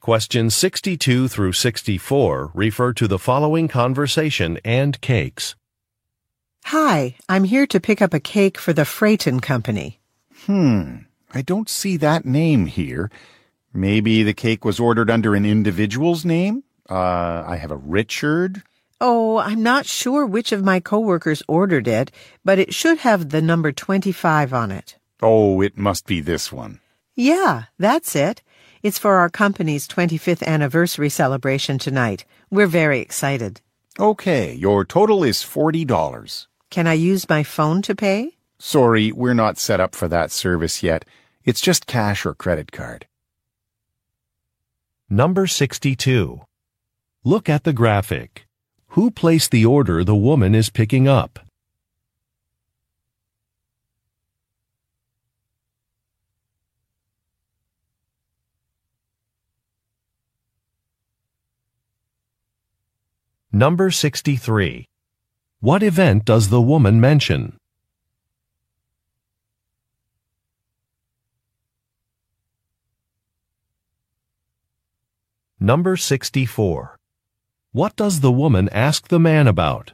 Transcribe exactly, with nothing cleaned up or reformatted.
Questions sixty-two through sixty-four refer to the following conversation and cakes. Hi, I'm here to pick up a cake for the Freighton Company. Hmm, I don't see that name here. Maybe the cake was ordered under an individual's name? Uh, I have a Richard. Oh, I'm not sure which of my coworkers ordered it, but it should have the number twenty-five on it. Oh, it must be this one. Yeah, that's it. It's for our company's twenty-fifth anniversary celebration tonight. We're very excited. Okay, your total is forty dollars. Can I use my phone to pay? Sorry, we're not set up for that service yet. It's just cash or credit card. Number sixty-two. Look at the graphic. Who placed the order the woman is picking up? Number sixty-three. What event does the woman mention? Number sixty-four. What does the woman ask the man about?